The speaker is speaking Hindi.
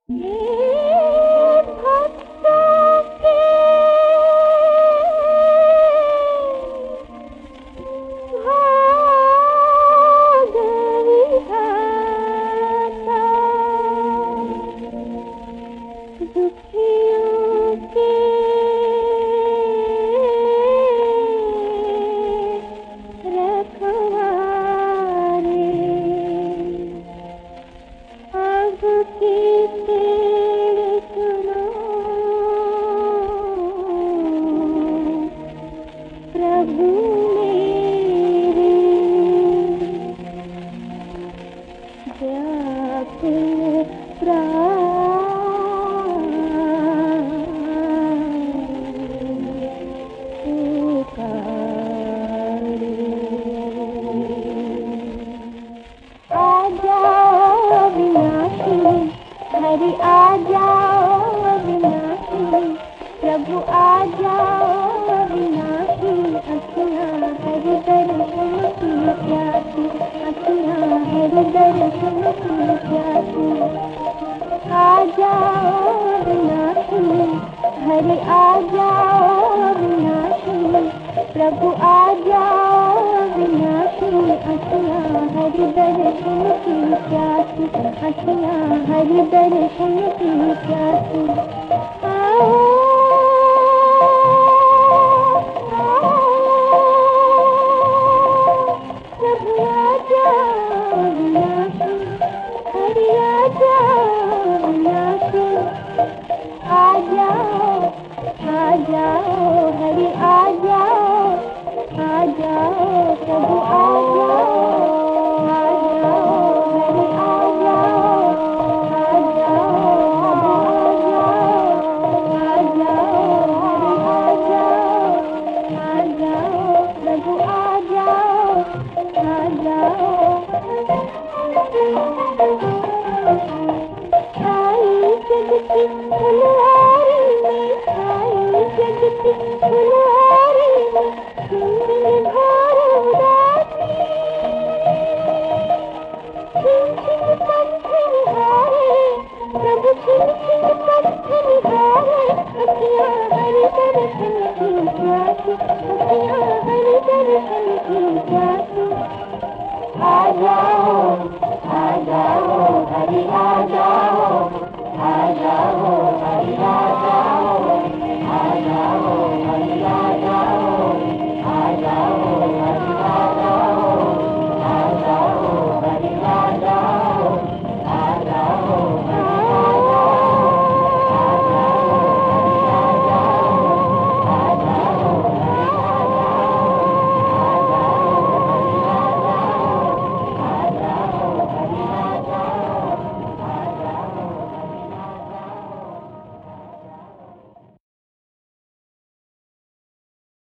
हरि आ जाओ अविनाशी, प्रभु आ जाओ अविनाशी। अखियाँ हरि दर्शन की प्यासी, अखियाँ हरि दर्शन की प्यासी। आ जाओ अविनाशी, हरि आ जाओ अविनाशी, प्रभु आ जाओ अविनाशी। अखियाँ हरि दर्शन की प्यासी, अखियाँ हरि दर्शन की प्यासी। प्रभु आ जाओ अविनाशी, हरि आ जाओ अविनाशी। आ जाओ हरि आ जाओ, आ जाओ प्रभु आ जाओ, आ जाओ हरि आ जाओ, आ जाओ प्रभु आ जाओ, आ जाओ, छाई जग की फुलवारी में, छाई जग की फुलवारी